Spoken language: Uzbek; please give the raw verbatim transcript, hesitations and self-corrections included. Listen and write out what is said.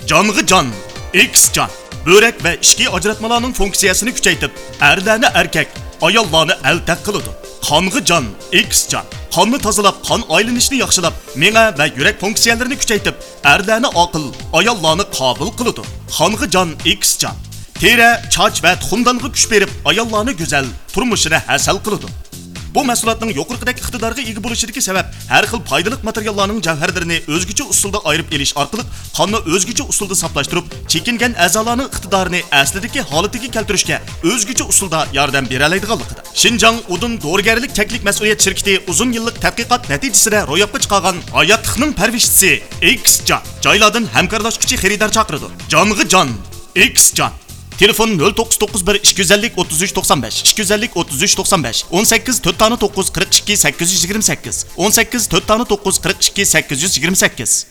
Canğı can, X can. Börek ve içki ajratmalarının fonksiyasını küçeytip, erlerini erkek, ayollarını eltek kılıdı. Kanğı can, X can. Kanını tazalap, kan aylanışını yaxşılap, mene ve yürek fonksiyonlarini küçeytip, erlerini akıl, ayollarını kabul kılıdı. Kanğı can, X can. Teri, çaç ve tuxumdanğı güç berip, ayollarını güzel, turmuşunu hasal kılıdı. Bu mahsulotning yuqoriqidagi iqtidorga ega bo'lishidagi sabab har xil foydali materiallarning javharlarini o'zgacha usulda ayirib elish orqali qonni o'zgacha usulda saplashtirib, chekingan a'zolarning iqtidorini aslidagi holatiga keltirishga o'zgacha usulda yordam bera oladiganligida. Xinjiang Udun Do'rgarlik Cheklik mas'uliyat shirkati uzun yillik tadqiqot natijasida ro'yobga chiqargan hayotlikning parvishchisi X-Jan joylardan hamkorlashuvchi xaridor chaqirdi. Jongi jon X-Jan. Telefon nol to'qqiz to'qqiz bir ikki yuz ellik o'ttiz uch to'qson besh, ikki yuz ellik o'ttiz uch to'qson besh, o'n sakkiz to'rt to'qqiz qirq ikki sakkiz yuz yigirma sakkiz, o'n sakkiz to'rt to'qqiz qirq ikki sakkiz yuz yigirma sakkiz.